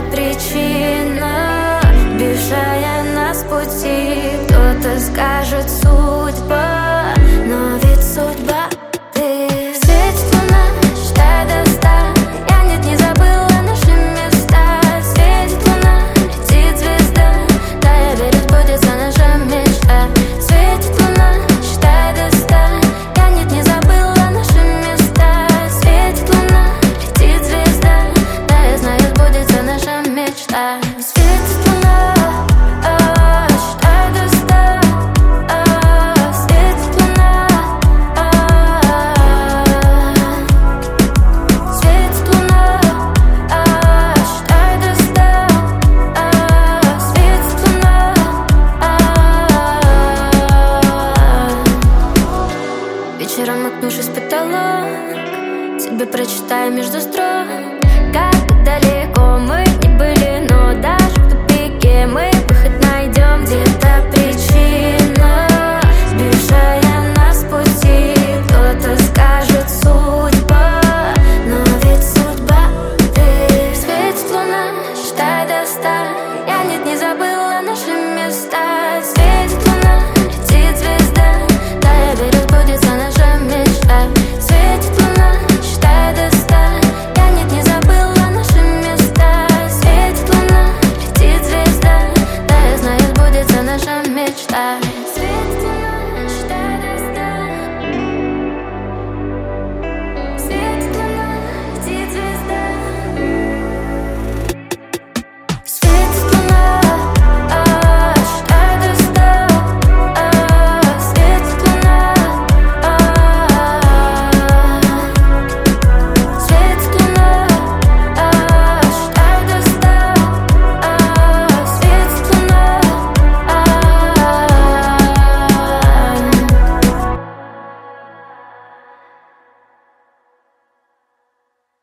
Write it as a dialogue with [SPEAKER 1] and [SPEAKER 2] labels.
[SPEAKER 1] причина, сбившая нас с пути. Кто-то скажет судьба, но ведь судьба ты. Светит луна, считай до 100. Я нет, не забыла наши места. Светит луна, летит звезда. Да, я верю, сбудется наша мечта. Светит луна, считай до 100. Я нет, не забыла наши места. Светит луна, летит звезда. Да, я знаю, сбудется наша мечта. Светит луна, считай до 100. Светит луна, светит луна, считай до 100. Светит луна. Вечером, наткнувшись в потолок, тебе прочитаю между строк, как далеко мы не были, но даже в тупике мы выход найдем. Где-то причина, сбившая нас с пути. Кто-то скажет судьба, но ведь судьба ты. Светит луна, считай до 100. Я нет, не забыла наши места. Светит луна, летит звезда. Да, я верю, сбудется наша мечта. Светит луна, считай до 100. Я нет, не забыла наши места. Светит луна, летит звезда. Да, я знаю, сбудется наша мечта.